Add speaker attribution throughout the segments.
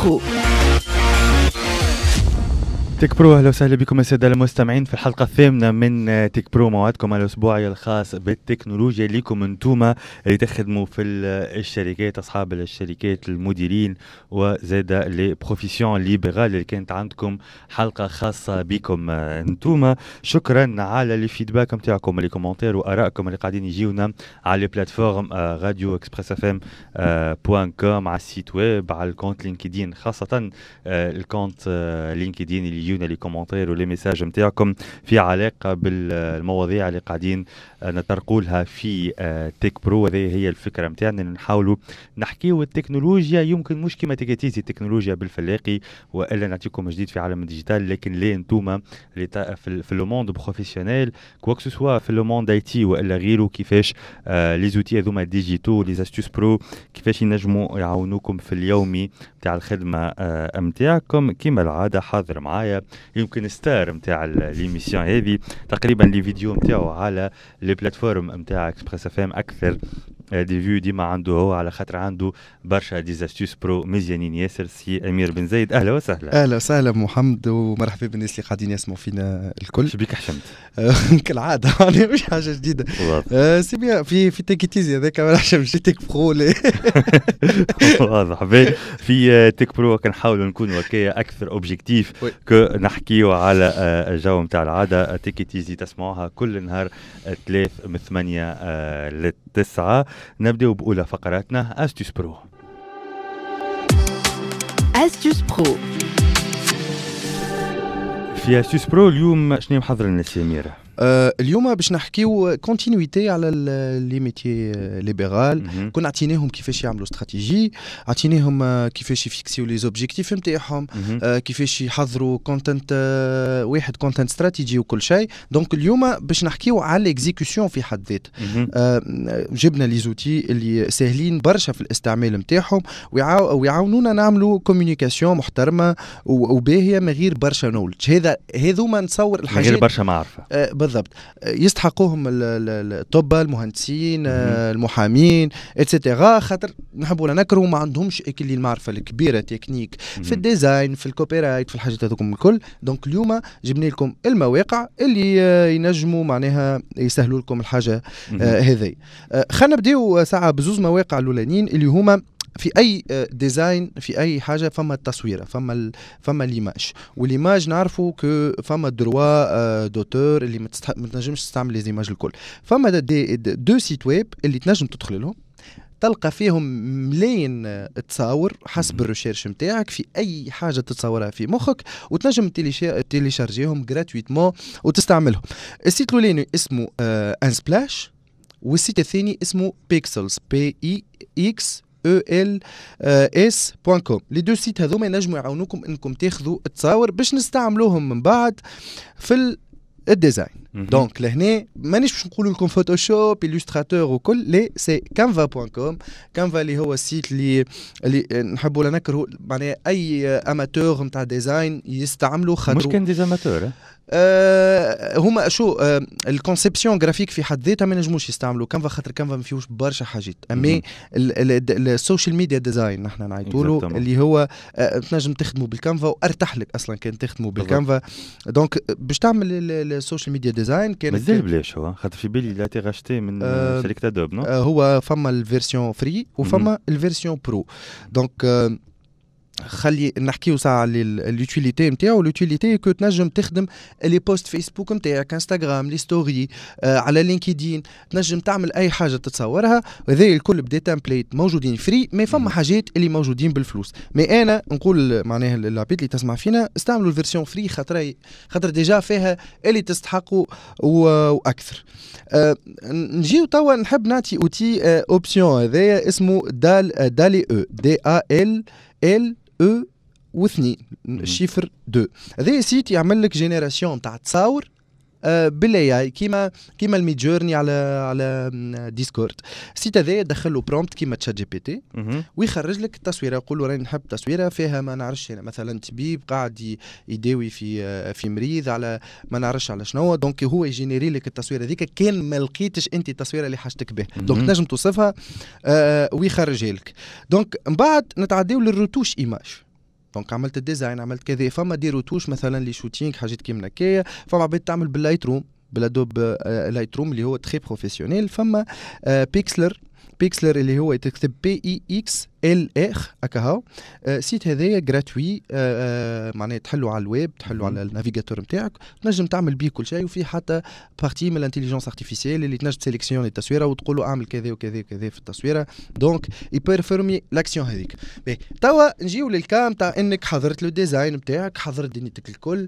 Speaker 1: برو.
Speaker 2: تك برو، اهلا وسهلا بكم الساده المستمعين في الحلقه الثامنه من تك برو، موعدكم الاسبوعي الخاص بالتكنولوجيا ليكم انتم اللي تخدموا في الشركات، اصحاب الشركات، المديرين وزاد لي بروفيسيون ليبرال اللي كانت عندكم حلقه خاصه بكم انتم. شكرا على الفيدباك نتاعكم، لي كومونتير وارائكم اللي قاعدين يجيونا على البلاتفورم راديو اكسبريس اف ام .com، على السيت ويب، على الكونت لينكدين، خاصه الكونت لينكدين اللي لي كومنتير ولي ميساج نتاعكم في علاقه بالمواضيع اللي قاعدين نطرقوا لها في تك برو. هذه هي الفكره نتاعنا، نحاولوا نحكيوا التكنولوجيا، يمكن مش كما تكاتيزي التكنولوجيا بالفلاقي والا نعطيكم جديد في عالم الديجيتال، لكن ليه انتوما في لو موند بروفيسيونيل كوا كو سوا في لو موند اي تي والا غيره، كيفاش لي زوتي هذوما ديجيتال لي استوس برو كيفاش ينجموا يعاونوكم في اليومي تاع الخدمه نتاعكم. كما العاده حاضر معايا يمكن ستار نتاع ليميسيون هذه، تقريبا لي فيديو نتاعو على لي بلاتفورم نتاع اكسبريس اف ام اكثر دي فيو ديما عنده هو، على خاطر عنده برشا ديزاستوس برو مزيانين ياسر. سي امير بن زايد، اهلا وسهلا.
Speaker 3: اهلا وسهلا محمد، ومرحبا بالناس اللي قاعدين يسمعوا فينا الكل.
Speaker 2: شبيك حشمت؟
Speaker 3: كالعاده يعني مش حاجه جديده. سي بيان في تيكيتيزي هذاك ما نحشمش تيك برو.
Speaker 2: واضح. في تيك برو كنحاولوا نكونوا هكايا اكثر اوبجيكتيف كو نحكيوا على الجو نتاع العاده. تيكيتيزي تسمعوها كل نهار 3 من 8 ل 9. نبدأ بأولى فقراتنا أستوس برو.
Speaker 1: أستوس برو. في
Speaker 2: أستوس برو اليوم شنو محضر لنا سميرة؟
Speaker 3: اليوم باش نحكيو كونتينيوتي على لي ميتي ليبرال. كنا عطيناهم كيفاش يعملوا استراتيجي، عطيناهم كيفاش يفيكسيو لي زوبجيكتيف نتاعهم، كيفاش يحضروا كونتنت واحد، كونتنت استراتيجي وكل شيء. دونك اليوم باش نحكيو على الاكزيكيوشن في حد ذات. جبنا لي زوتي اللي ساهلين برشا في الاستعمال نتاعهم ويعاونونا نعملوا كوميونيكاسيون محترمه وباهيه من غير برشا نولج. هذوما نتصور الحاجات
Speaker 2: من غير برشا معرفه
Speaker 3: بالضبط يستحقوهم الطب، المهندسين، المحامين اتسيتيرا، خاطر نحبوا نكرهوا ما عندهمش اكل المعرفه الكبيره تكنيك في الديزاين، في الكوبيرايت، في الحاجات هذوكم الكل. دونك اليوم جبنا لكم المواقع اللي ينجموا معناها يسهلوا لكم الحاجه هذه. خلينا نبداو ساعه بزوز مواقع الاولانيين اللي هما في اي ديزاين، في اي حاجه فما التصويره، فما ليماج، وليماج نعرفوا كو فما دروا دوتور اللي ما تنجمش تستعمل لي زيماج الكل. فما دو سيت ويب اللي تنجم تدخل لهم تلقى فيهم ملايين تصاور حسب الريشيرش نتاعك في اي حاجه تتصورها في مخك، وتنجم تيليشارجيهم جراتويتمون وتستعملهم. السيت الاولاني اسمه انسبلاش، والسيت الثاني اسمه بيكسلز PXELS.com. لي دو سيت هذوما ينجموا يعاونوكم انكم تاخذوا التصاور باش نستعملوهم من بعد في الديزاين. دونك لهنا مانيش باش نقولوا لكم فوتوشوب، إليستراتور وكل، لي سي canva.com. كانفا اللي هو السيت اللي نحبوا نكرهوا معناها اي اماتور نتاع ديزاين يستعملوا، خاطر
Speaker 2: مش كان ديزاماتور
Speaker 3: هما شو الكونسيبسيون جرافيك في حد ذاتها ما نجموش يستعملوا كانفا، خاطر كانفا ما فيهوش برشا حاجات. اما السوشيال ميديا ديزاين نحن نعيطوا له اللي هو تنجم تخدموا بالكانفا، وارتاح لك اصلا كان تخدموا بالكانفا. دونك باش تعمل السوشيال ميديا ديزاين كان
Speaker 2: مازال بلاش، هو خاطر في بالي لا تيغاشتي من شركه ادوب نو.
Speaker 3: هو فما الفيرسيون فري وفما الفيرسيون برو. دونك خلي نحكيو ساعه على اليوتيليتي نتاعو. اليوتيليتي كو تنجم تخدم لي بوست فيسبوك نتاعك، انستغرام، لي ستوري، على لينكدين، تنجم تعمل اي حاجه تتصورها. وهذا الكل بدا تمبليت موجودين فري، ما فما حاجات اللي موجودين بالفلوس. مي انا نقول معناها العباد اللي تسمع فينا استعملوا الفيرسيون فري، خاطر ديجا فيها اللي تستحقوا واكثر. نجيو توا نحب نعطي اوتي اوبسيون هذايا اسمه دالي او DALL و2 الشيفر 2. هذا سيت يعمل لك جينيراسيون تاع تصاور بالاي كيما الميد جورني على ديسكورد. السيت هذا يدخل له برومبت كيما تشات جي بي تي ويخرج لك التصويره. يقول له راني نحب تصويره فيها ما نعرفش مثلا طبيب قاعد يداوي في مريض على ما نعرفش على شنو. دونك هو يجينيري لك التصويره ذيك كان ما لقيتش انت التصويره اللي حاجتك به. دونك نجم توصفها ويخرجها لك. دونك من بعد نتعداو للروتوش ايماج. دونك عملت الديزاين عملت كذا فما دي روتوش مثلا لي شوتينغ حاجات كيما هكايا فما عباد تعمل باللايت روم بالادوب لايت روم اللي هو تري بروفيسيونيل فما بيكسلر اللي هو تكتب PIXLR هكا سيت هذايا جراتوي معناها تحلوا على الويب تحلوا على النافيغاتور نتاعك تنجم تعمل بيه كل شيء وفي حتى بارتي من الانتيليجنس ارتيفيسيال اللي تنجم تسيليكسيوني التصويره وتقول له اعمل كذا وكذا وكذا في التصويره دونك يبيرفورمي لاكسيون هذيك. توا نجيو للكام تاع انك حضرت له ديزاين نتاعك حضرت دنيتك الكل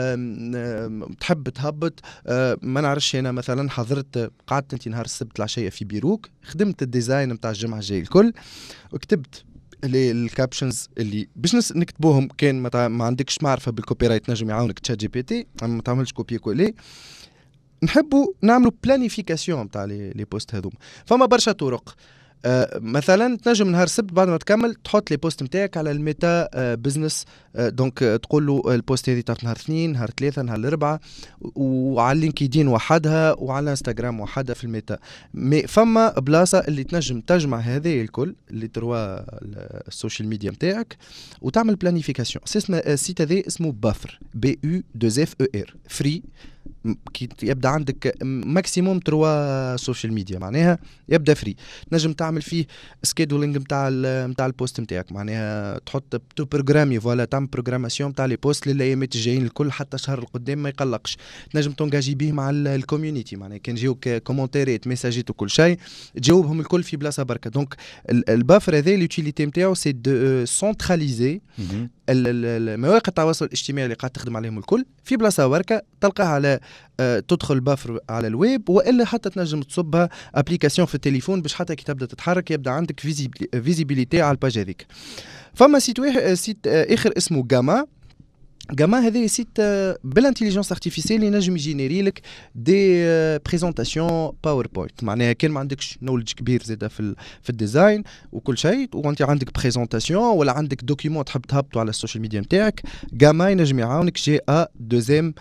Speaker 3: تحب تهبط ما نعرفش انا مثلا حضرت قعدت انت نهار السبت العشيه في بيروك خدمت الديزاين نتاع الجمعه الجاي الكل وكتبت الكابشنز اللي باش نكتبوهم كان ما عندكش معرفه بالكوبي رايت نجم يعاونك تشات جي بي تي ما تعملش كوبي كولي نحبوا نعملوا بلانيفيكاسيون تاع لي بوست هذوم فما برشا طرق مثلا تنجم نهار السبت بعد ما تكمل تحط لي بوست نتاعك على الميتا بزنس دونك تقول له البوست هذه تاع نهار 2 نهار 3 نهار 4 وعلى اللينكدين وحدها وعلى انستغرام وحدها في الميتا مي فما بلاصه اللي تنجم تجمع هذه الكل اللي تروا السوشيال ميديا نتاعك وتعمل بلانيفيكاسيون السيت هذا اسمه بافر BUFER فري كي يبدا عندك ماكسيموم 3 سوشيال ميديا معناها يبدا فري تنجم تعمل فيه سكيدولينج نتاع البوست نتاعك معناها تحط تو بروغرامي فوالا تعمل بروغراماسيون نتاع لي بوست للايامات الجايين الكل حتى شهر القدام ما يقلقش تنجم تونجاجي به مع الكوميونيتي معناها كان جيوك كومونتيرات ميساجات وكل شيء تجاوبهم الكل في بلاصه بركه دونك البافر هذا اليوتيليتي نتاعو سي دو سنتراليزي المواقع التواصل الاجتماعي اللي قاعد تخدم عليهم الكل في بلاصه بركه تلقاها على تدخل بافر على الويب والا حتى تنجم تصبها ابليكاسيون في التليفون باش حتى كي تبدا تتحرك يبدا عندك فيزيبيليتي على الباج هذيك. فما سيت اخر اسمه جاما هذا سيت بالانتيليجنس ارتيفيسيال اللي نجم يجينيري لك دي بريزونطاسيون باوربوينت معناها كان ما عندكش نولج كبير زاده في الديزاين وكل شيء وانت عندك بريزونطاسيون ولا عندك دوكيمون تحب تهبطه على السوشيال ميديا نتاعك جاما ينجم يعاونك جي دوزيام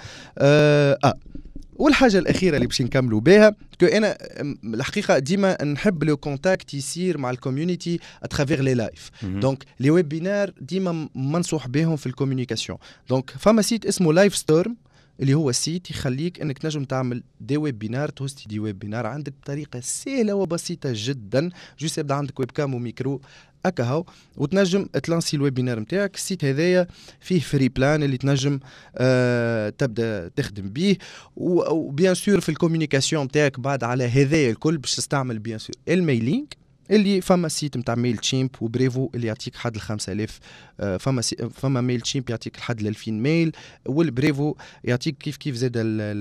Speaker 3: والحاجه الاخيره اللي باش نكملوا بها انا الحقيقه ديما نحب لو كونتاكت يصير مع الكوميونيتي اترافير لي لايف دونك لي ويبينار ديما منصوح بهم في الكوميونيكاسيون دونك فما سيت اسمه لايف ستورم اللي هو السيت يخليك انك تنجم تعمل دي ويبينار توستي دي ويبينار عندك بطريقه سهله وبسيطه جدا جوست يبدا عندك ويب كام وميكرو هكا وتنجم تلانسي الويبينار نتاعك السيت هذايا فيه فري بلان اللي تنجم تبدا تخدم به وبيان سور في الكوميونيكاسيون نتاعك بعد على هذايا الكل باش تستعمل بيان سور الميلينغ اللي فما سيت نتاع ميل تشيمب وبريفو اللي يعطيك حد 5000 فما ميل تشيمب يعطيك لحد 2000 ميل والبريفو يعطيك كيف زاد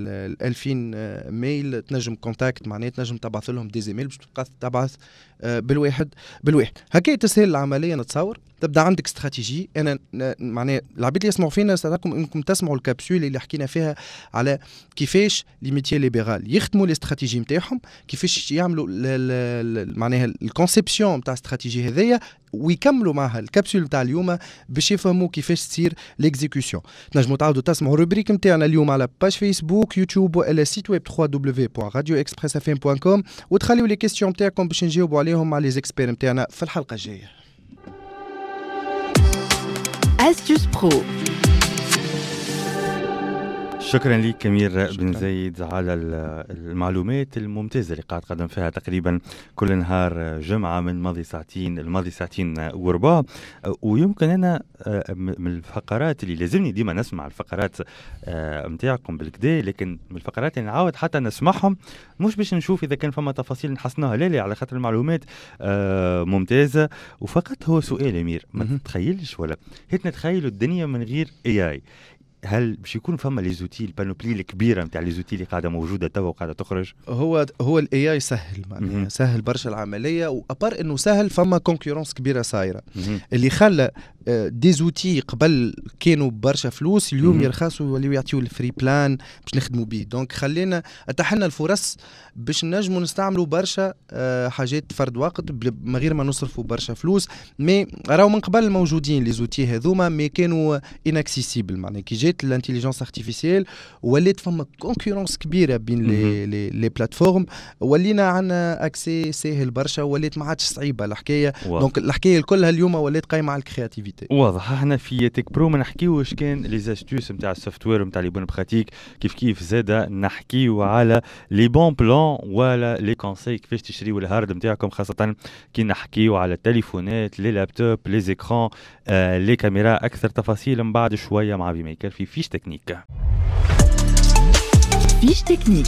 Speaker 3: 2000 ميل تنجم كونتاكت معناها تنجم تبعث لهم دي زيميل باش تبقى تبعث بالواحد هكا تسهل العمليه نتصور تبدا عندك استراتيجي انا معناها العباد اللي يسمعوا فينا سألكم انكم تسمعوا الكابسول اللي حكينا فيها على كيفاش لي ميتيي ليبرال يخدموا الاستراتيجي نتاعهم كيفاش يعملوا معناها الكونسيبسيون نتاع الاستراتيجي هذيا ويكملوا معها الكابسول نتاع اليوم باش يفهموا كيفاش تصير ليكزيكوسيون تنجموا تعاودوا تسمعوا الروبريك نتاعنا اليوم على باج فيسبوك يوتيوب ولا سيت ويب www.radioexpressfm.com وتخليوا لي كيستيون نتاعكم باش نجاوبوا عليهم مع لي زيكسبير نتاعنا في الحلقه الجايه.
Speaker 1: Astuce Pro.
Speaker 2: شكرا لك أمير بن زايد على المعلومات الممتازة اللي قاعد قدم فيها تقريبا كل نهار جمعة من الماضي ساعتين وربع ويمكن أنا من الفقرات اللي لازمني ديما نسمع الفقرات متاعكم بالكدا لكن من الفقرات اللي نعاود حتى نسمعهم مش باش نشوف إذا كان فما تفاصيل نحسنوها لا على خاطر المعلومات ممتازة وفقط هو سؤال أمير ما تتخيلش ولا هيك نتخيلوا الدنيا من غير AI هل باش يكون فما لي زوتي البانوبلي الكبيره نتاع لي زوتي اللي قاعده موجوده توا وقاعده تخرج؟
Speaker 3: هو الاي اي سهل معناها سهل برشا العمليه وابار انه سهل فما كونكورونس كبيره صايره اللي خلى دي زوتي قبل كانوا برشا فلوس اليوم يرخصوا يوليو يعطيو الفري بلان باش نخدموا بيه دونك خلينا اتاح لنا الفرص باش نجموا نستعملوا برشا حاجات فرد وقت من غير ما نصرفوا برشا فلوس مي راهو من قبل موجودين لي زوتي هذوما مي كانوا اناكسيسيبل معناها كي جات الانتيليجنس ارتيفيسيال ولات فما كونكورونس كبيره بين لي بلاتفورم ولينا عندنا اكسي سهل برشا ولات ما عادش صعيبه الحكايه دونك الحكايه كلها اليوم ولات قايمه على الكرياتيفيتي.
Speaker 2: واضح. احنا في تيك برو ما نحكيوش كان لي زاستوس نتاع السوفت وير نتاع لي بون براتيك كيف زاده نحكيو على لي بون بلان ولا لي كونساي كيفاش تشريو الهارد نتاعكم خاصه كي نحكيو على التليفونات لي لابتوب لي زيكران لي كاميرا اكثر تفاصيل من بعد شويه مع في ميكر في فيش تكنيك.
Speaker 1: فيش تكنيك.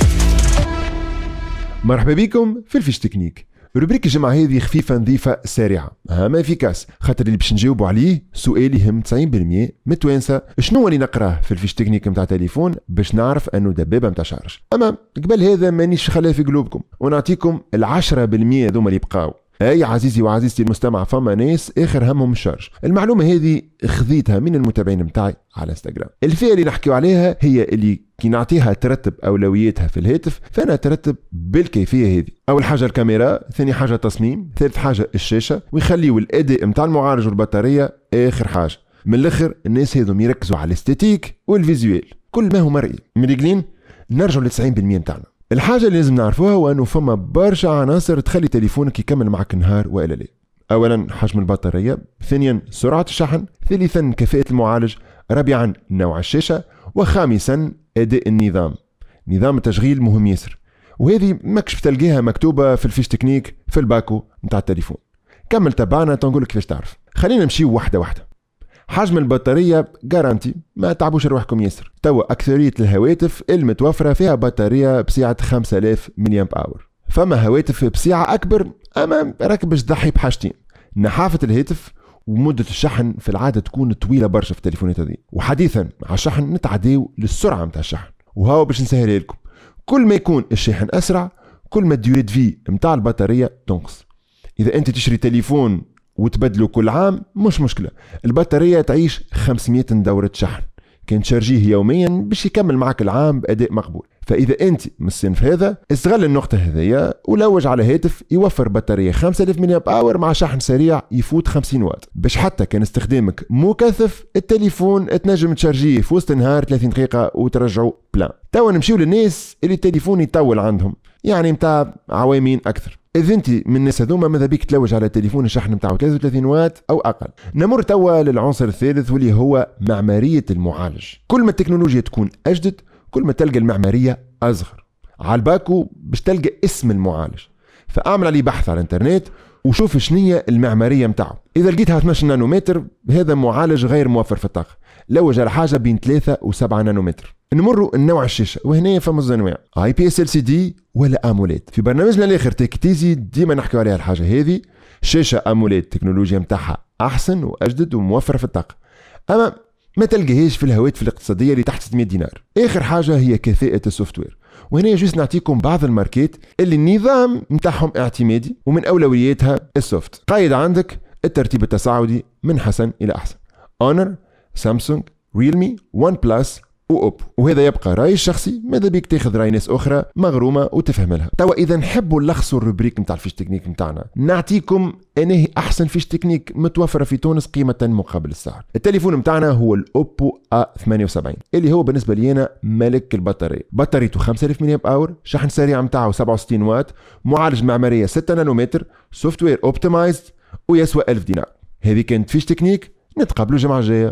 Speaker 4: مرحبا بكم في الفيش تكنيك. روبريك الجمعة هذه خفيفة نظيفة سريعة ما افيكاس خاطر اللي باش نجاوبوا عليه سؤال يهم 90% متوانسة شنو اللي نقراه في الفيش تكنيك نتاع تليفون باش نعرف انه دبابة نتاع شارج. اما قبل هذا مانيش خلاه في قلوبكم ونعطيكم 10% ذوما اللي بقاو. اي عزيزي وعزيزتي المستمع فما ناس اخر همهم الشارج. المعلومه هذه خذيتها من المتابعين متاعي على انستغرام. الفئه اللي نحكيو عليها هي اللي كي نعطيها ترتب اولوياتها في الهاتف فانا ترتب بالكيفيه هذه. اول حاجه الكاميرا، ثاني حاجه التصميم، ثالث حاجه الشاشه، ويخليوا الاداء نتاع المعالج والبطاريه اخر حاجه. من الاخر الناس هذوم يركزوا على الاستاتيك والفيزيوال كل ما هو مرئي. مريقلين نرجعوا ل 90% نتاعنا. الحاجة اللي لازم نعرفوها هو أنه فما برشا عناصر تخلي تليفونك يكمل معك نهار وإلا لا. أولا حجم البطارية، ثانيا سرعة الشحن، ثالثا كفاءة المعالج، رابعا نوع الشاشة، وخامسا أداء النظام. نظام التشغيل مهم ياسر وهذه ماكش بتلقيها مكتوبة في الفيش تكنيك في الباكو متاع التليفون. كمل تبعنا تنقولك كيفاش تعرف. خلينا نمشيو واحدة واحدة. حجم البطارية جارانتي ما تعبوش روحكم ياسر. توا أكثرية الهواتف المتوفرة فيها بطارية بسعة 5000 ملي أمب أور. فما هواتف بسعة أكبر أما راك باش تضحي بحاجتين: نحافة الهاتف ومدة الشحن في العادة تكون طويلة برشا في التليفونات هذه. وحديثا على الشحن نتعديو للسرعة متاع الشحن وهو باش نسهلها لكم. كل ما يكون الشحن أسرع كل ما الديوري في متاع البطارية تنقص. إذا أنت تشتري تليفون وتبدلوا كل عام مش مشكلة، البطارية تعيش 500 دورة شحن كان تشارجيه يوميا باش يكمل معك العام بأداء مقبول. فإذا أنت من الصنف هذا استغل النقطة هذية ولوج على هاتف يوفر بطارية 5000 ملي أمب أور مع شحن سريع يفوت 50 واط باش حتى كان استخدامك مكثف التليفون تنجم تشارجيه في وسط النهار 30 دقيقة وترجعوا بلان. توا نمشيو للناس اللي التليفون يطول عندهم يعني متاع عوامين أكثر. إذا أنت من الناس هذوما ماذا بيك تلوج على التليفون الشحن متاعه 33 واط أو أقل. نمر توا للعنصر الثالث واللي هو معمارية المعالج. كل ما التكنولوجيا تكون أجدد كل ما تلقى المعمارية أصغر. على الباكو باش تلقى اسم المعالج فأعمل عليه بحث على الانترنت وشوف شنية المعمارية متاعه. إذا لقيتها 12 نانومتر هذا معالج غير موفر في الطاقة. لوج على حاجة بين 3 و7 نانومتر. نمروا النوع الشاشة وهنا فما أنواع IPS LCD ولا أموليد. في برنامجنا الآخر تكتيزي ديما نحكي عليها الحاجة هذه. شاشة أموليد تكنولوجيا متاعها أحسن وأجدد وموفرة في الطاقة أما ما تلقاهاش في الهواتف الاقتصادية اللي تحت 600 دينار. آخر حاجة هي كفاءة السوفت وير وهنا يجوز نعطيكم بعض الماركات اللي النظام متاعهم اعتمادي ومن أولوياتها السوفت. قايد عندك الترتيب التصاعدي من حسن إلى أحسن: Honor، سامسونج، ريلمي، ون بلس وأوبو. وهذا يبقى رأيي الشخصي ماذا بيك تاخذ رأي ناس أخرى مغرومة وتفهم لها. توا إذا نحبوا نلخصوا الروبريك متاع الفيش تكنيك متاعنا نعطيكم أنه أحسن فيش تكنيك متوفرة في تونس قيمة مقابل السعر. التليفون متاعنا هو الأوبو A78 اللي هو بالنسبة لي أنا ملك البطارية. بطاريته 5000 ملي أمب أور، شحن سريع متاعه 67 واط، معالج معمارية 6 نانومتر، سوفت وير اوبتمايزد ويسوى 1000 دينار. هذه كانت فيش تكنيك، نتقابلوا الجمعة الجاية.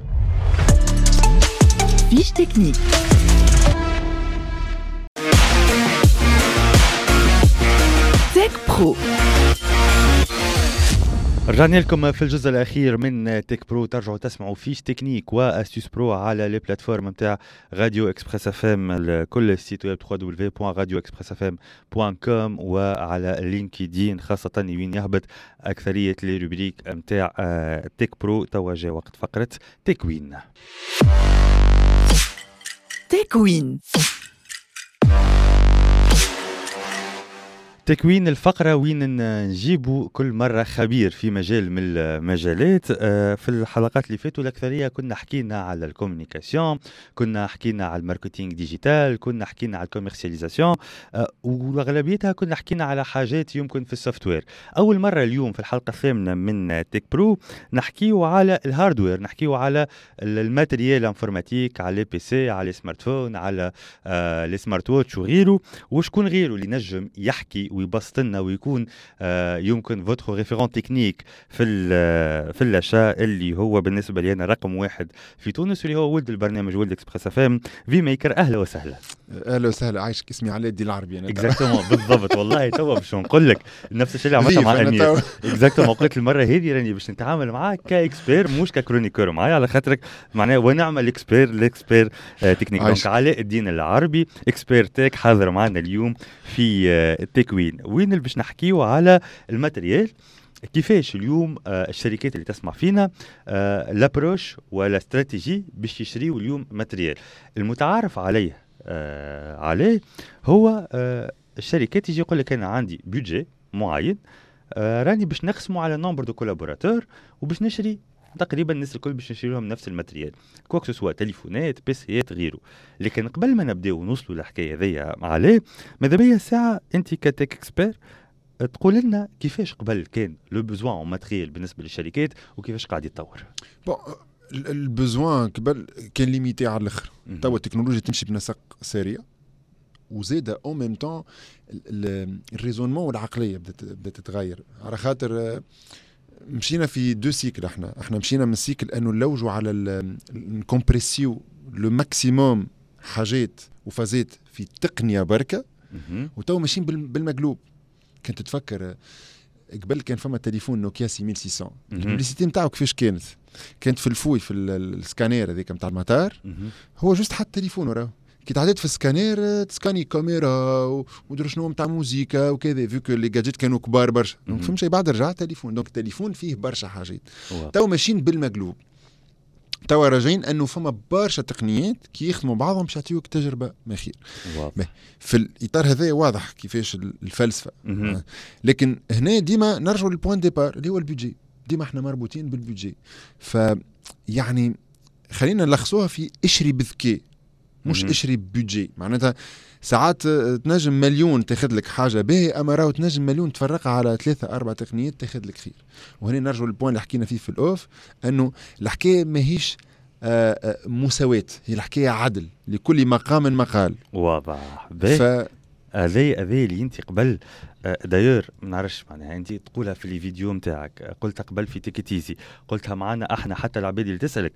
Speaker 1: فيش تكنيك. تك برو.
Speaker 2: رجعنا لكم في الجزء الأخير من تك برو. ترجعوا تسمعوا فيش تكنيك وأستيوس برو على لي بلاتفورم متاع راديو إكسبريس FM، كل السيت ويب www.radioexpressfm.com وعلى لينكدين خاصة وين يهبط أكثرية لي روبريك متاع تك برو. تواجه وقت فقرة تكوين.
Speaker 1: تكوين.
Speaker 2: تكوين الفقرة وين نجيبوا كل مرة خبير في مجال من المجالات. في الحلقات اللي فاتوا الأكثرية كنا حكينا على الكوميونيكاسيون، كنا حكينا على الماركتينج ديجيتال، كنا حكينا على الكوميرسياليزاسيون، وأغلبيتها كنا حكينا على حاجات يمكن في السوفت وير. أول مرة اليوم في الحلقة الثامنة من تيك برو نحكيوا على الهاردوير، نحكيوا على الماتريال انفورماتيك، على البي سي، على السمارت فون، على السمارت ووتش وغيره. وشكون غيره اللي نجم يحكي ويبسط لنا ويكون يمكن فوتر ريفيرون تكنيك في اللاشا اللي هو بالنسبه لي انا رقم واحد في تونس، اللي هو ولد البرنامج ولد اكسبريس اف ام في ميكر. اهلا وسهلا.
Speaker 4: اهلا وسهلا، عايشك. اسمي علاء الدين العربي انا.
Speaker 2: اكزاكتومون بالضبط. والله توا باش نقول لك نفس الشيء اللي عملته مع امير. اكزاكتومون قلت المره هذه راني باش نتعامل معاك كاكسبير مش ككرونيكور معايا على خاطرك معناها ونعمل اكسبير تكنيك. دونك علاء الدين العربي اكسبير تك حاضر معنا اليوم في التكوين، وين اللي باش نحكيو على الماتريال. كيفاش اليوم الشركات اللي تسمع فينا لابروش ولا استراتيجي باش يشريوا اليوم ماتريال. المتعارف عليه هو الشركات يجي يقول لك انا عندي بيدجي معين، راني باش نقسمه على نمبر دو كولابوراتور وباش نشري تقريبا الناس الكل باش نشري لهم نفس الماتريال، كوكسو سوا تليفونات بيسيات غيره. لكن قبل ما نبداو نوصلوا للحكايه هذيا عليه، ماذا بيا ساعه انت كتك اكسبير تقول لنا كيفاش قبل كان لو بوزوان اون ماتريال بالنسبه للشركات وكيفاش قاعد يتطور.
Speaker 4: البوزوان قبل كان ليميتي على الاخر. توا التكنولوجيا تمشي بنسق سريع، وزيدا او ميم طون الريزونمون والعقليه بدات تتغير. على خاطر مشينا في دو سيكل. احنا مشينا من السيكل انه نلوجوا على نكمبريسيو لو ماكسيموم حاجات وفازات في تقنيه بركه، وتو ماشيين بالمقلوب. كنت تفكر قبل كان فما تليفون نوكيا 6600، البوليسيتي نتاعو كيفاش كانت في الفوي في السكانير هذيك نتاع المطار، هو جوست حط تليفون وراه كي تعديت في السكانير تسكاني كاميرا ودرو شنو نتاع موزيكا وكذا، فيكو لي جاجيت كانوا كبار برشا. دونك فهمت بعد رجع تليفون. دونك التليفون فيه برشا حاجات. تو ماشيين بالمقلوب، توا راجعين انه فما برشا تقنيات كي يخدموا بعضهم باش يعطيوك تجربه ما خير. في الاطار هذا واضح كيفاش الفلسفه. لكن هنا ديما نرجعوا للبوين ديبار اللي هو البيدجي. ديما احنا مربوطين بالبيدجي، فيعني خلينا نلخصوها في اشري بذكاء مش اشري بيدجي. معناتها ساعات تنجم مليون تاخذ لك حاجه باهيه، اما راهو تنجم مليون تفرقها على 3-4 تقنيات تاخذ لك خير. وهنا نرجع للبوين اللي حكينا فيه في الاوف، انه الحكايه ماهيش مساواة، هي الحكايه عدل، لكل مقام مقال.
Speaker 2: واضح. هذه اللي انت قبل داير ما نعرفش معناها انت تقولها في الفيديو نتاعك، قلتها قبل في تيكيتيزي، قلتها معنا احنا حتى العباد اللي تسالك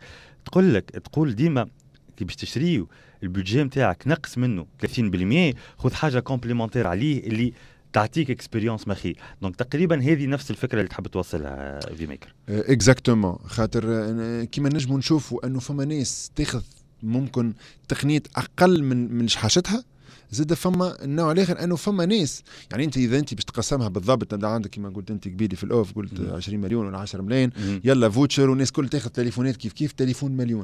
Speaker 2: تقول ديما كي باش تشريو البودجي نتاعك نقص منه 30%، خذ حاجه كومبليمونتير عليه اللي تعطيك اكسبيريونس مخي. دونك تقريبا هذه نفس الفكره اللي تحب توصلها في ميكر.
Speaker 4: اكزاكتومون. خاطر كيما نجموا نشوفوا انه فما ناس تاخذ ممكن تقنيه اقل من شحاشتها، زاد فما النوع الاخر انه فما ناس يعني انت اذا انت باش تقسمها بالضبط تبدا عندك كما قلت انت قبيلي في الاوف قلت 20 مليون ولا 10 ملايين، يلا فوتشر والناس كل تاخذ تليفونات كيف تليفون مليون.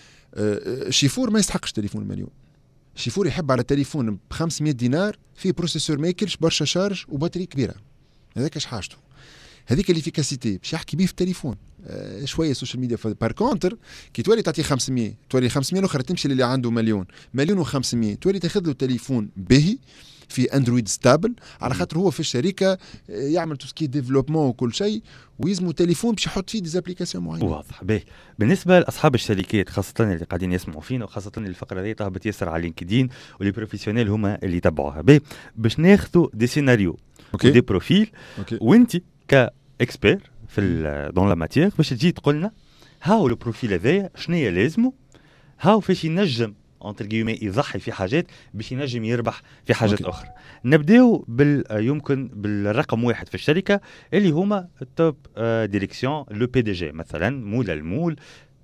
Speaker 4: شيفور ما يستحقش تليفون مليون. شيفور يحب على تليفون ب 500 دينار فيه بروسيسور ما ياكلش برشا شارج وباتري كبيره، هذاك اش حاجته، هذيك الافيكاسيتي باش يحكي بيه في التليفون. شويه سوشيال ميديا. بار كونتر كي تولي تعطيه 500 تولي 500 الاخر تمشي اللي عنده مليون و500 تولي تاخذ له تليفون باهي في اندرويد ستابل، على خاطر هو في الشركه يعمل توسكي ديفلوبمون وكل شيء، ويزمو تليفون باش يحط فيه ديزابليكاسيون معينه.
Speaker 2: واضح. باهي بالنسبه لاصحاب الشركات خاصه اللي قاعدين يسمعوا فينا، وخاصه الفقره هذه تهبط ياسر على لينكدين واللي بروفيسيونيل هما اللي يتبعوها. باهي باش ناخذوا دي سيناريو ودي بروفيل، وانت كاكسبير في دون لا ماتيير باش تجي تقول لنا هاو لو بروفيل هذايا شنيا لازمه، هاو فاش ينجم انتر جيومي يضحي في حاجات باش ينجم يربح في حاجات اخرى. نبداو يمكن بالرقم واحد في الشركه اللي هما التوب ديريكسيون، لو بي دي جي مثلا، مول المول،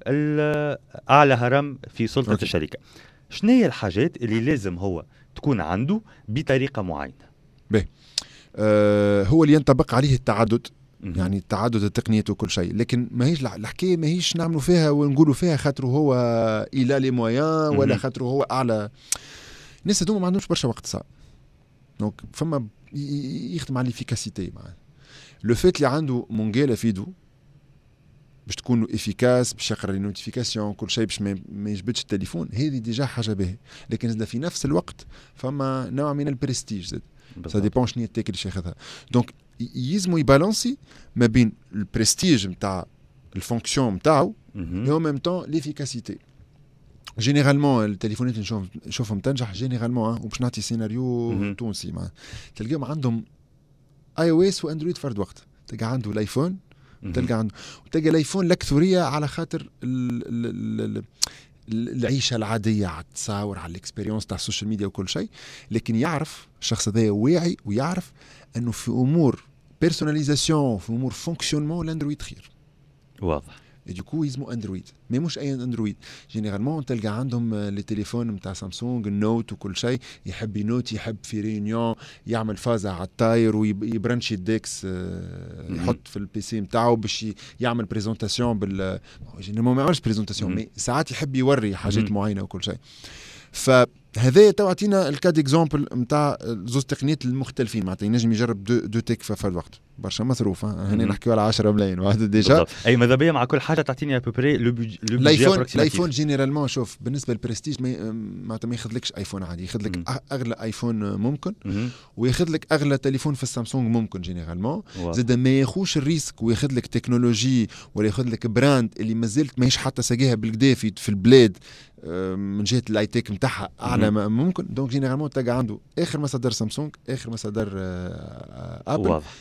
Speaker 2: اعلى هرم في سلطه الشركه. شنيا الحاجات اللي لازم هو تكون عنده بطريقه معينه؟
Speaker 4: هو اللي ينطبق عليه التعدد، يعني تعدد التقنيات وكل شيء، لكن ماهيش الحكايه ماهيش نعملوا فيها ونقولوا فيها خاطر هو الى لي مويان ولا خاطر هو اعلى. الناس هذوما ما عندهمش برشا وقت صعب. دونك فما يخدم على الافيكاسيتي معاه. لو فيت اللي عنده مونجيلا في يدو باش تكون افيكاس، باش يقرا لي نوتيفيكاسيون كل شيء، باش ما يجبدش التليفون، هذه ديجا حاجه باهيه. لكن زاد في نفس الوقت فما نوع من البرستيج زاد، سا ديبون شنو التيك اللي ياخذها. دونك يلزمو يبالانسي ما بين البرستيج نتاع الفونكسيون نتاعو و ميم طون ليفيكاسيتي. جينيرالمون التليفونات اللي نشوفهم تنجح جينيرالمون، وباش نعطي سيناريو تونسي تلقاهم عندهم اي او اس واندرويد فرد وقت. تلقى عنده الايفون، تلقى الايفون الاكثريه على خاطر العيشه العاديه، على التصاور، على الاكسبيريونس تاع السوشيال ميديا وكل شيء. لكن يعرف الشخص هذا واعي ويعرف انه في امور بيرسوناليزاسيون، في امور فونكسيونمون الاندرويد خير.
Speaker 2: واضح.
Speaker 4: ديكو يسمو اندرويد، مي مش اي اندرويد. جينيرالمون تلقى عندهم لي تليفون نتاع سامسونج النوت وكل شيء، يحب ينوت، يحب في ريونيون يعمل فازة على الطاير ويبرنشي الديكس، يحط في البي سي نتاعو باش يعمل بريزونطاسيون جينيرالمون ما يعملش بريزونطاسيون، مي ساعات يحب يوري حاجات معينه وكل شيء. فهذا تعطينا الكاد اكزامبل نتاع زوز تقنيات المختلفين. معناتها ينجم يجرب دو تيك في الوقت، برشا مصروف. هنا نحكيو على 10 ملايين واحد ديجا.
Speaker 2: اي ماذا بيا مع كل حاجه تعطيني ابوبري لو بيجي
Speaker 4: الايفون جينيرالمون. شوف بالنسبه للبرستيج معناتها ما ياخذلكش ايفون عادي، ياخذلك اغلى ايفون ممكن، وياخذلك اغلى تليفون في السامسونج ممكن جينيرالمون. زاد ما ياخوش الريسك وياخذلك تكنولوجي ولا ياخذلك براند اللي مازلت ماهيش حتى ساقيها بالكدا في البلاد من جهه الاي تيك نتاعها اعلى ما ممكن. دونك جينيرالمون تلقى عنده اخر مصدر سامسونج، اخر مصدر ابل.
Speaker 2: واضح.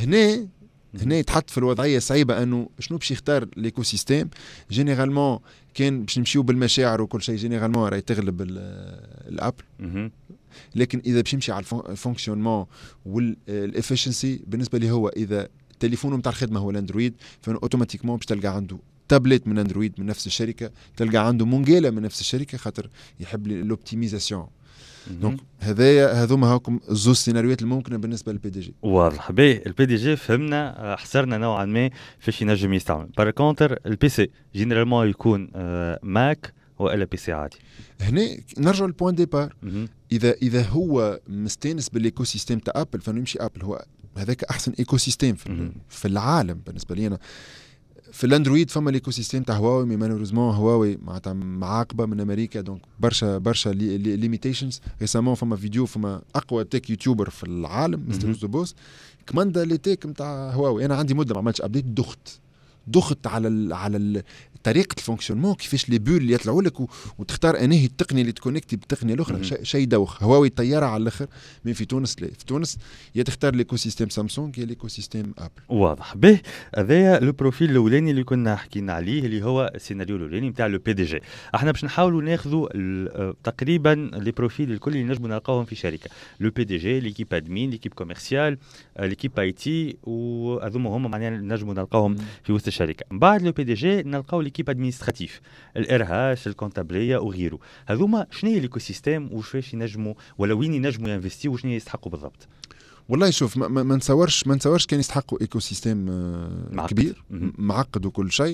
Speaker 4: هنا يتحط في الوضعيه صعيبه انه شنو باش يختار ليكو سيستيم. جينيرالمون كان باش نمشيو بالمشاعر وكل شيء، جينيرالمون راهي تغلب الابل. لكن اذا باش يمشي على الفونكسيونمون والافشنسي بالنسبه لي، هو اذا تليفونه نتاع الخدمه هو الاندرويد، فانه اوتوماتيكمون باش تلقى عنده تابلت من اندرويد من نفس الشركه، تلقى عنده مونجيلا من نفس الشركه، خاطر يحب الاوبتيميزاسيون. دونك هذوما هاكم زوج سيناريوهات الممكنه بالنسبه للبي دي جي.
Speaker 2: واضح. باهي البي دي جي فهمنا، حصرنا نوعا ما فاش ينجم يستعمل. بار كونتر البي سي جينيرالمون يكون ماك والا بي سي عادي.
Speaker 4: هنا نرجع للبوان ديبار. اذا هو مستانس بالايكو سيستيم تاع ابل، فانه يمشي ابل. هو هذاك احسن ايكو سيستيم في العالم بالنسبه لي انا. في الاندرويد فما الايكو سيستيم تاع هواوي، مي مالوريزمون هواوي معناتها معاقبه من امريكا، دونك برشا ليميتيشنز. ريسامون فما فيديو، فما اقوى تيك يوتيوبر في العالم مستر روز بوس كماندا لي تيك نتاع هواوي. انا عندي مده ما عملتش ابديت، دخت على طريقه الفونكسيونمون، كيفاش لي بول اللي يطلعوا لك وتختار انهي التقنيه اللي تكونكتي بالتقنيه الاخرى. شيء دوخ. هواوي طياره على الاخر. من في تونس لا، في تونس يا تختار ليكو سيستيم سامسونج يا ليكو سيستيم ابل.
Speaker 2: واضح. به هذايا لو بروفيل الاولاني اللي كنا حكينا عليه، اللي هو السيناريو الاولاني نتاع لو بي دي جي. احنا باش نحاولوا ناخذوا تقريبا لي بروفيل الكل اللي نجموا نلقاوهم في شركه. لو بي دي جي، ليكيب ادمين، ليكيب كوميرسيال، ليكيب اي تي، وهذوما هما معناها نجموا نلقاوهم في وسط الشركه. من بعد لو بي دي جي نلقاو ليكيب ادمينستراتيف، الارهاش، الكونتابليه وغيره. هذوما شنو هي الايكو سيستيم وكيفاش ينجموا ولا وين ينجموا ينفستيو وشنو يستحقوا بالضبط؟
Speaker 4: والله شوف، ما نتصورش كان يستحقوا ايكو سيستيم كبير معقد وكل شيء.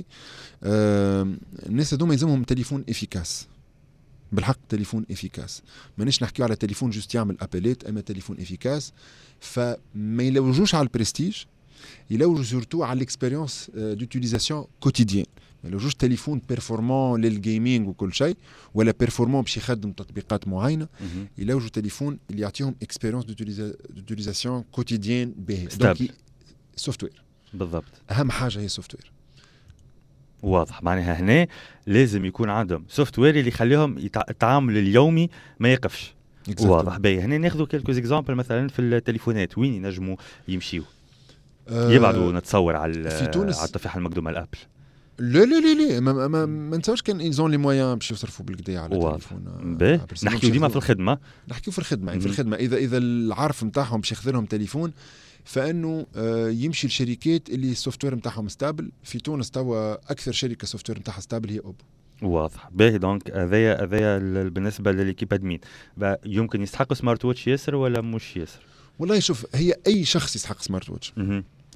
Speaker 4: الناس هذوما يلزمهم تليفون افيكاس بالحق، تليفون افيكاس. مانيش نحكيو على تليفون جوست يعمل ابليت، اما تليفون افيكاس. فما يلوجوش على البرستيج، يلوجوا سورتو على الاكسبيريونس دوتيليزاسيون كوتيديان. ما يلوجوش تليفون بيرفورمون للجيمنج وكل شيء، ولا بيرفورمون باش يخدم تطبيقات معينه. يلوجوا تليفون اللي يعطيهم اكسبيريونس دوتيليزاسيون كوتيديان باهي. دونك سوفت وير بالضبط، اهم حاجه هي سوفت وير.
Speaker 2: واضح. معناها هنا لازم يكون عندهم سوفت وير اللي يخليهم التعامل اليومي ما يقفش. واضح. باهي هنا ناخذوا كيلكوز اكزامبل مثلا في التليفونات وين ينجموا يمشيو يبعدوا. نتصور على التفاحه المقدومه الابل.
Speaker 4: لا ما نتصورش كان ايزون لي مويان باش يصرفوا بالكدا على التليفون.
Speaker 2: نحكيو ديما في الخدمه،
Speaker 4: في الخدمه. اذا العارف نتاعهم باش ياخذ لهم تليفون، فانه يمشي لشركات اللي السوفت وير نتاعهم ستابل. في تونس توا اكثر شركه سوفت وير نتاعها ستابل هي اوبو.
Speaker 2: واضح. باهي دونك هذايا بالنسبه للكيب ادمين. يمكن يستحق سمارت ووتش ياسر ولا مش ياسر؟
Speaker 4: والله شوف، هي اي شخص يستحق سمارت ووتش.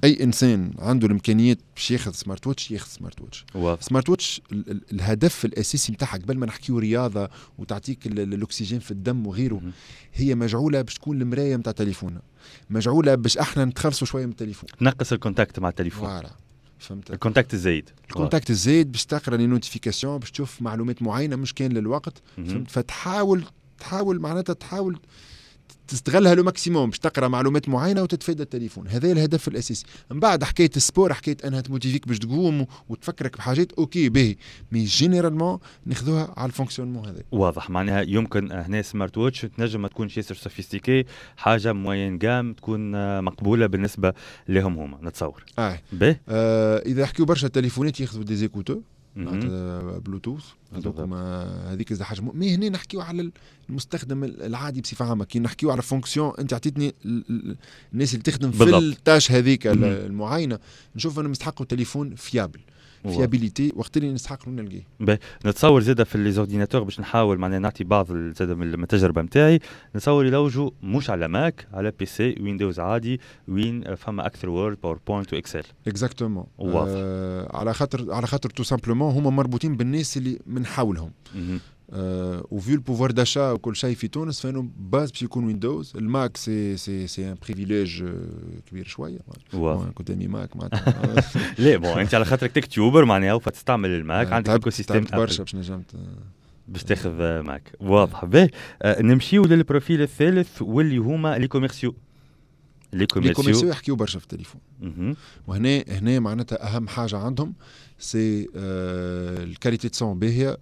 Speaker 4: اي انسان عنده الامكانيات باش ياخذ سمارت ووتش ياخذ سمارت ووتش.
Speaker 2: واضح.
Speaker 4: سمارت ووتش الهدف الاساسي نتاعها قبل ما نحكيو رياضه وتعطيك الاكسجين في الدم وغيره، هي مجعوله باش تكون المرايه نتاع تليفوننا، مجعوله باش احنا نتخلصوا شويه من التليفون،
Speaker 2: نقص الكونتاكت مع التليفون.
Speaker 4: فوالا فهمت.
Speaker 2: الكونتاكت الزايد،
Speaker 4: الكونتاكت الزايد باش تقرا لي نوتيفيكاسيون باش تشوف معلومات معينه مش كان للوقت، فهمت. فتحاول معناتها تحاول تستغلها لو ماكسيموم باش تقرا معلومات معينه وتتفادى التليفون. هذا الهدف الاساسي. من بعد حكايه السبور، حكايه انها تموتيفيك باش تقوم وتفكرك بحاجات، اوكي باهي، مي جينيرالمون ناخذوها على الفونكسيونمون هذا.
Speaker 2: واضح. معناها يمكن هنا سمارت ووتش تنجم ما تكونش ياسر سوفيستيكي، حاجه موين جام تكون مقبوله بالنسبه لهم هما، نتصور.
Speaker 4: باهي. اذا يحكيو برشا تليفونات ياخذوا دي زيكوتور بلوتوث، هذيك إذا حاجة مي هنا نحكيو على المستخدم العادي بصفة عامة. كي نحكيو على فونكسيون، أنت عطيتني الناس اللي تخدم في التاش هذيك المعينة، نشوف أنهم يستحقوا تليفون فيابل، فيابيليتي، وقت اللي نستحقوا نلقيه.
Speaker 2: نتصور زادة في ليزورديناتور باش نحاول معناها نعطي بعض زادة من التجربة متاعي، نتصور يلوجوا مش على ماك، على بي سي ويندوز عادي، وين فما أكثر وورد باوربوينت وإكسل.
Speaker 4: اكزاكتومون. على خاطر تو سامبلومون هما مربوطين بالناس اللي من حولهم. وفي البوفوار داشا وكل شيء في تونس، فانه باز باش يكون ويندوز. الماك سي ان بريفيليج كبير شويه. كنت امي ماك معناتها
Speaker 2: لا بون انت على خاطرك تكتيوبر معناها فتستعمل الماك، عندك ايكو سيستم
Speaker 4: برشا باش نجمت
Speaker 2: باش تاخذ ماك. واضح. باهي نمشيو للبروفيل الثالث واللي هما لي كوميرسيو. لي كوميرسيو
Speaker 4: يحكيو برشا في التليفون. وهنا معناتها اهم حاجه عندهم سي الكاليتي دو سون باهيه،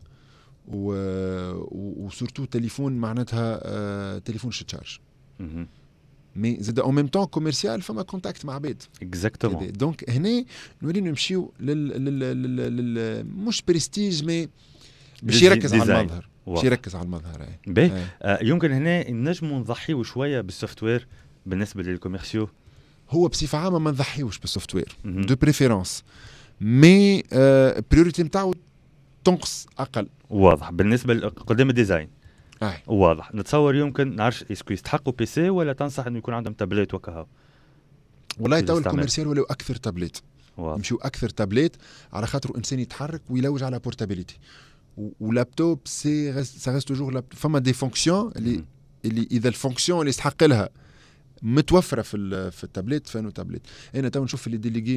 Speaker 4: وسورتو تليفون معناتها تليفون شتشارج. مي زاد اون ميم طون كوميرسيال، فما كونتاكت مع عباد.
Speaker 2: اكزاكتومون.
Speaker 4: دونك هنا نولي نمشيو مش بريستيج، مي باش يركز على المظهر. باش يركز على المظهر.
Speaker 2: يمكن هنا نجموا نضحيو شويه بالسوفت وير بالنسبه للكوميرسيو.
Speaker 4: هو بصفه عامه ما نضحيوش بالسوفت وير دو بريفيرونس، مي بريوريتي نتاعو تنقص اقل.
Speaker 2: واضح. بالنسبه قدام الديزاين واضح. نتصور يمكن نعرفش اسكو يستحقوا بي سي ولا تنصح انه يكون عندهم تابلت وكهو.
Speaker 4: والله تو الكوميرسيال ولاو اكثر تابلت، يمشيو اكثر تابلت على خاطر انسان يتحرك ويلوج على بورتابيليتي. ولابتوب سي ريست توجور فما دي فونكسيون اللي اذا الفونكسيون اللي يستحق لها متوفره في التابلت، فانو تابلت. انا تو نشوف اللي ديليغي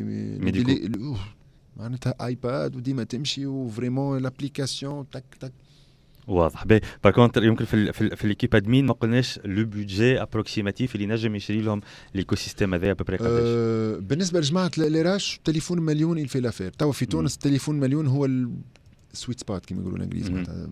Speaker 4: معناتها ايباد وديما تمشي وفريمون لابليكاسيون تك تك.
Speaker 2: واضح. باهي بار كونتر يمكن في ليكيب ادمين ما قلناش لو بودجي ابروكسيماتيف اللي نجم يشري لهم ليكو سيستيم هذا ببري قداش.
Speaker 4: بالنسبه لجماعه ليراش تليفون مليون يلفي لافير. توا في تونس تليفون مليون هو السويت سبوت كما يقولوا الانجليز، معناتها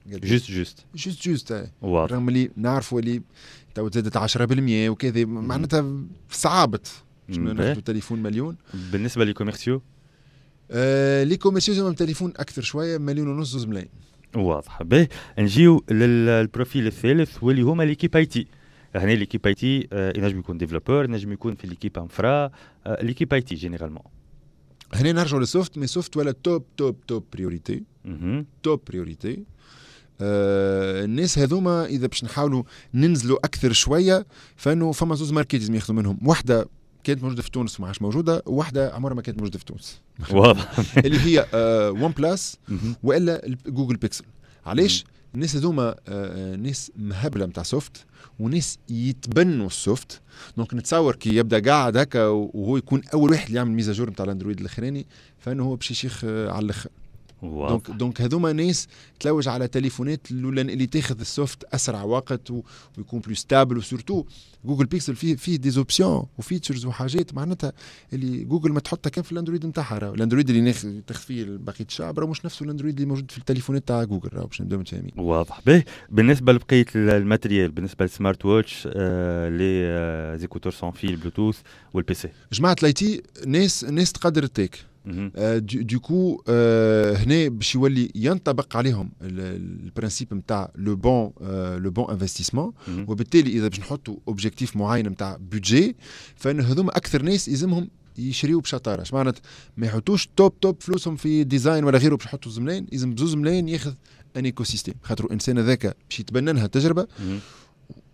Speaker 4: جوست. رغم اللي نعرفوا اللي تو زادت 10% وكذا، معناتها صعبت باش ناخذوا تليفون مليون.
Speaker 2: بالنسبه للكوميرسيو
Speaker 4: لي كوميرسيو زعما تليفون اكثر شويه، 1.5 مليون 2 ملايين.
Speaker 2: واضح. باهي نجيو للبروفيل الثالث واللي هما ليكيب اي تي. هنا ليكيب اي تي ينجم يكون ديفلوبور، ينجم يكون في ليكيب انفرا، ليكيب اي تي جينيرالمون.
Speaker 4: هنا نرجعوا للسوفت، مي سوفت ولا توب بريوريتي. توب بريوريتي. الناس هذوما اذا باش نحاولوا ننزلوا اكثر شويه، فانه فما زوز ماركات لازم ياخذوا منهم. واحده كانت موجوده في تونس وما عادش موجوده، وواحده عمرها ما كانت موجوده في تونس.
Speaker 2: واضح.
Speaker 4: اللي هي ون بلاس والا جوجل بيكسل. علاش؟ الناس هذوما ناس مهبله نتاع سوفت، وناس يتبنوا السوفت. دونك نتصور كي يبدا قاعد هكا وهو يكون اول واحد اللي يعمل ميزاجور نتاع الاندرويد الاخراني، فانه هو باش يشيخ على الاخر. دونك هذوما ناس تلوج على تليفونات اللي تاخذ السوفت اسرع وقت ويكون بلو ستابل. وسورتو جوجل بيكسل فيه دي اوبسيون وفيتشرز وحاجات معناتها اللي جوجل ما تحطها كان في الاندرويد نتاعها. الاندرويد اللي تاخذ فيه بقيه الشعب راه مش نفسه الاندرويد اللي موجود في التليفونات تاع جوجل، راه باش نبداو متفاهمين.
Speaker 2: واضح. باهي بالنسبه لبقيه الماتريال، بالنسبه للسمارت ووتش، لي زيكوتور سون فيل بلوتوث والبي سي،
Speaker 4: جماعه الاي تي ناس تقدر التيك. دوكو هنا باش يولي ينطبق عليهم البرانسيب نتاع لو بون انفستيسمون. وبالتالي اذا باش نحطوا اوبجيكتيف معين نتاع بودجي، فان هذوما اكثر ناس يلزمهم يشريوا بشطاره. اش معنات ما يحطوش توب فلوسهم في ديزاين ولا غيره باش يحطوا زملاين. يلزم بزوز ملايين ياخذ ان ايكو سيستيم، خاطر الانسان هذاك باش يتبنى لها تجربه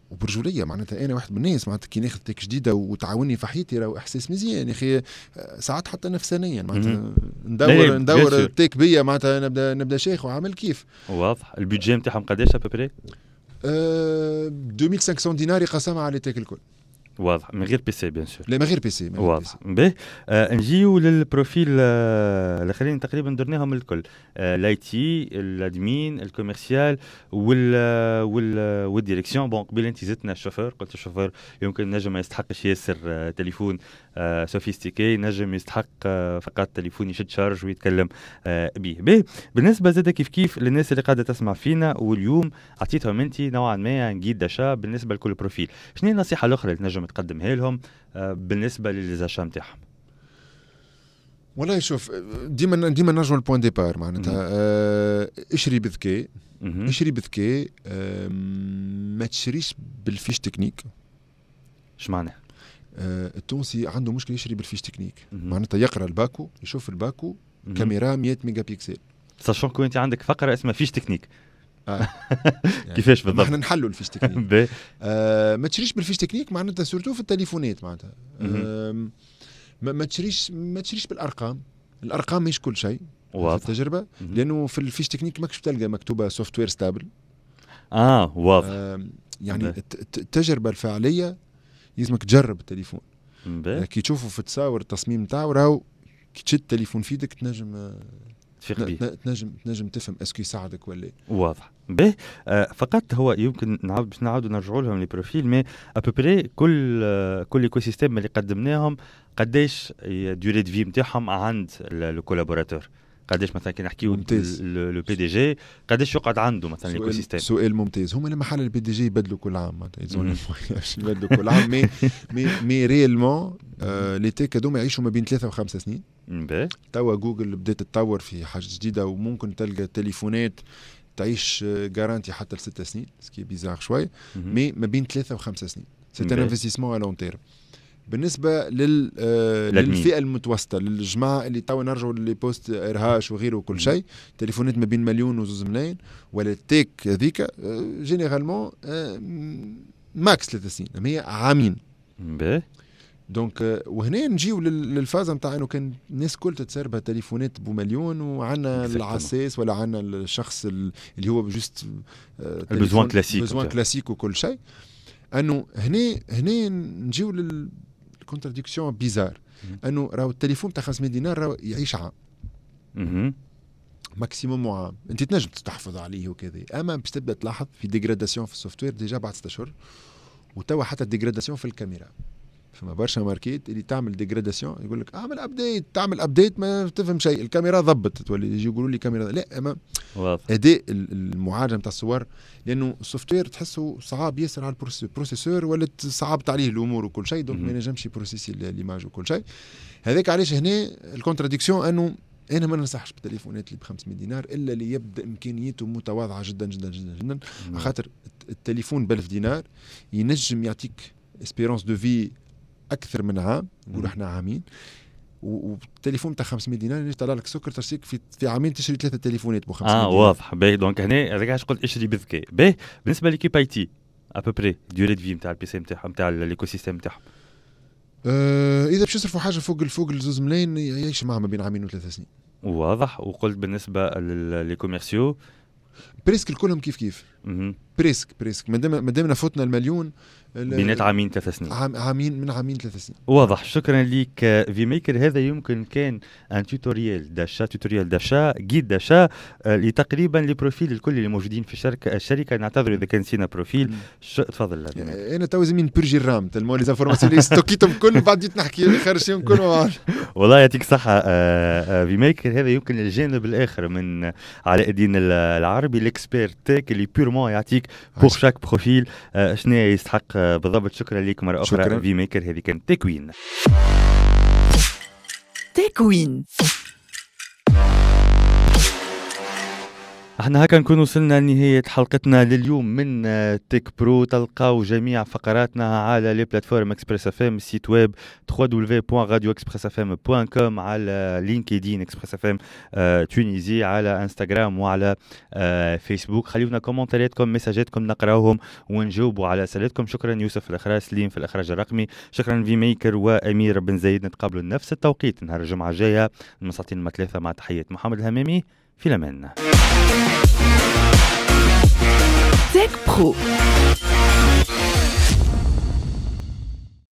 Speaker 4: وبرجوليه. معناتها انا واحد من الناس معناتها كي ناخذ تيك جديده وتعاوني في حياتي راهو احساس مزيان يا اخي. ساعات حتى نفسانيا معناتها ندور تيك بيا معناتها نبدا شيخ وعامل كيف.
Speaker 2: واضح. البيدجي نتاعهم قداش ابري؟
Speaker 4: 2500 دينار يقسمها على تيك الكل.
Speaker 2: واضح. من غير بي سي بيان سور.
Speaker 4: لا من غير بي سي.
Speaker 2: واضح. باهي نجيو للبروفيل الاخرين تقريبا درناهم الكل. الاي تي، الادمين، الكوميرسيال والديريكسيون. بون قبل انت زدتنا الشوفور، قلت الشوفور يمكن نجم ما يستحقش ياسر تليفون سوفيستيكي، نجم يستحق فقط تليفون يشد شارج ويتكلم به. باهي بالنسبه زاد كيف للناس اللي قاعده تسمع فينا واليوم عطيتهم انت نوعا ما نجيد داشا بالنسبه لكل بروفيل، شنو النصيحه الاخرى اللي نجم تقدمها لهم بالنسبه للزاشا نتاعهم؟
Speaker 4: والله شوف ديما نرجعوا للبوين ديبار معناتها اشري بذكاء. اشري بذكاء، ما تشريش بالفيش تكنيك.
Speaker 2: اش معناه؟
Speaker 4: التونسي عنده مشكله يشري بالفيش تكنيك. معناتها يقرا الباكو، يشوف الباكو كاميرا 100 ميجا بيكسل،
Speaker 2: ساشون كو انت عندك فقره اسمها فيش تكنيك. يعني كيفاش بالضبط؟
Speaker 4: احنا نحلوا الفيش تكنيك. ما تشريش بالفيش تكنيك معناتها سورتو في التليفونات معناتها. ما تشريش بالارقام. الارقام مش كل شيء في التجربه، لانه في الفيش تكنيك ماكش تلقى مكتوبه سوفت وير ستابل.
Speaker 2: واضح.
Speaker 4: يعني التجربه الفعليه لازمك تجرب التليفون. كي تشوفه في تصاور التصميم نتاعو راهو كي تشد التليفون في يدك تنجم تفهم اسكو يساعدك ولا.
Speaker 2: واضح. به فقط هو يمكن نعاودوا نرجعوا لهم البروفيل، مي ابوبري كل ايكو سيستيم اللي قدمناهم قداش ديوري دو في نتاعهم عند الكولابوراتور، قداش مثلا كي نحكيو لو بي دي جي قداش يقعد عنده مثلا الايكو سيستيم.
Speaker 4: سؤال ممتاز. هما لما حل البي دي جي يبدلوا كل عام معناتها يبدلوا كل عام. مي ريالمون لي تيك هذوما يعيشوا ما بين 3 و5 سنين. توا جوجل بدات تتطور في حاجه جديده وممكن تلقى تليفونات تعيش جارانتي حتى ل6 سنين، سكي بيزار شوي. مي ما بين 3 و5 سنين سي ان انفستيسمون ا لون تيرم. بالنسبه للفئه المتوسطه، للجماعه اللي توا نرجعوا للي بوست ارهاش وغيره وكل شيء، تليفونات ما بين 1,000,000 و2 ملايين ولا التيك هذيك جينيرالمون ماكس 3 سنين، هي عامين. دونك وهنا نجيو للفازه نتاع انه كان الناس كل تتسرب تليفونات ب1,000,000 وعندنا العساس ولا عندنا الشخص اللي هو جوست
Speaker 2: البزوان
Speaker 4: كلاسيك وكل شيء. انه هنا نجيو للكونتراديكسيون بيزار، انه راهو التليفون تاع 500 دينار راهو يعيش عام ماكسيموم عام، انت تنجم تحفظ عليه وكذا، اما باش تبدا تلاحظ في ديغراداسيون في السوفت وير ديجا بعد 6 اشهر، وتوا حتى ديغراداسيون في الكاميرا. فما برشا ماركيت اللي تعمل ديغراداسيون يقول لك اعمل ابديت، تعمل ابديت ما تفهم شيء، الكاميرا ضبط، تولي يجي يقولوا لي كاميرا لا، اما اداء المعالجه نتاع الصور، لانه السوفت وير تحسه صعب ياسر على البروسيسور، ولا صعبت عليه الامور وكل شيء، دونك ما ينجمش يبروسيسي ليماج وكل شيء. هذاك علاش هنا الكونتراديكسيون، انه انا ما ننصحش بالتليفونات اللي ب500 دينار الا اللي يبدا امكانياته متواضعه جدا جدا جدا جدا، خاطر التليفون ب1000 دينار ينجم يعطيك اسبيرونس دو في اكثر من عام، نقول احنا عامين، والتليفون تاع 500 دينار يطلع لك سكر ترسيك في عامين تشري 3 تليفونات ب 500 دينار.
Speaker 2: واضح. باهي دونك هنا هذاك علاش قلت اشري بذكاء. باهي بالنسبه لكيب اي تي ابوبري ديوري دو في نتاع البي سي نتاعهم نتاع الايكو سيستيم نتاعهم،
Speaker 4: اذا باش يصرفوا حاجه فوق ال2 ملايين يعيش معها ما بين عامين و3 سنين.
Speaker 2: واضح. وقلت بالنسبه لي كوميرسيو
Speaker 4: بريسك الكلهم كيف بريسك مادام نفوتنا المليون
Speaker 2: بينات عامين 3 سنين،
Speaker 4: عامين 3 سنين.
Speaker 2: واضح. شكرا لك في ميكر. هذا يمكن كان ان توتوريال داشا جيد داشا لتقريبا لبروفيل الكل اللي موجودين في الشركه. نعتذر اذا كان نسينا بروفيل. تفضل.
Speaker 4: انا تو زمين برجي الرام تلمو لي زانفورماسيون اللي ستوكيتهم كل بعد جيت نحكي خرجتهم كل ما
Speaker 2: والله يعطيك صحه في ميكر. هذا يمكن الجانب الاخر من علاء الدين العربي، الاكسبير تيك اللي بيرمون يعطيك بور شاك بروفيل شنو يستحق بالضبط. شكرا لك مرة أخرى في ميكر. هذه كانت تكوين. احنا هكا نكون وصلنا لنهاية حلقتنا لليوم من تيك برو. تلقاو جميع فقراتنا على لي بلاتفورم اكسبريس اف ام، السيت ويب www.radioexpressfm.com، على لينكدين اكسبريس اف ام تونيزي، على انستغرام وعلى فيسبوك. خليونا كومنتارياتكم، مساجاتكم نقراوهم ونجاوبوا على اسئلتكم. شكرا يوسف في الاخراج، سليم في الاخراج الرقمي، شكرا في ميكر وامير بن زايد. نتقابلوا نفس التوقيت نهار الجمعة الجاية من 2:03 مع تحية محمد الهمامي. في الأمان.
Speaker 1: تك برو.